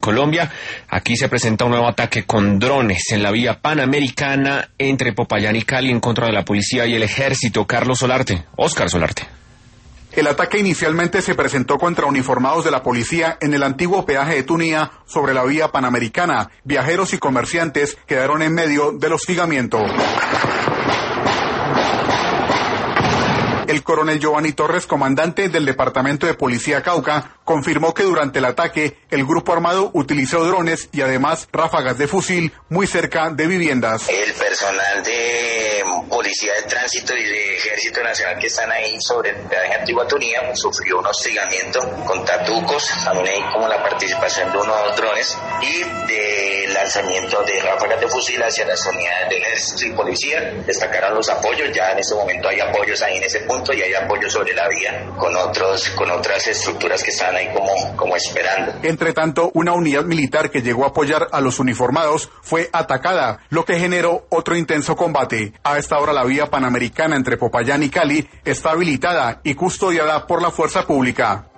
Colombia. Aquí se presenta un nuevo ataque con drones en la vía panamericana entre Popayán y Cali en contra de la policía y el ejército. Carlos Solarte, Óscar Solarte. El ataque inicialmente se presentó contra uniformados de la policía en el antiguo peaje de Tunía sobre la vía panamericana. Viajeros y comerciantes quedaron en medio del hostigamiento. El coronel Giovanni Torres, comandante del Departamento de Policía Cauca, confirmó que durante el ataque el grupo armado utilizó drones y además ráfagas de fusil muy cerca de viviendas. El personal de Policía de Tránsito y de Ejército Nacional que están ahí sobre el peaje Antigua Tunía sufrió un hostigamiento con tatucos, también hay como la participación de unos drones y de lanzamiento de ráfagas de fusil hacia las unidades de Ejército y Policía. Destacaron los apoyos, ya en este momento hay apoyos ahí en ese punto y hay apoyo sobre la vía con otras estructuras que están ahí como esperando. Entre tanto, una unidad militar que llegó a apoyar a los uniformados fue atacada, lo que generó otro intenso combate. A esta hora la vía panamericana entre Popayán y Cali está habilitada y custodiada por la fuerza pública.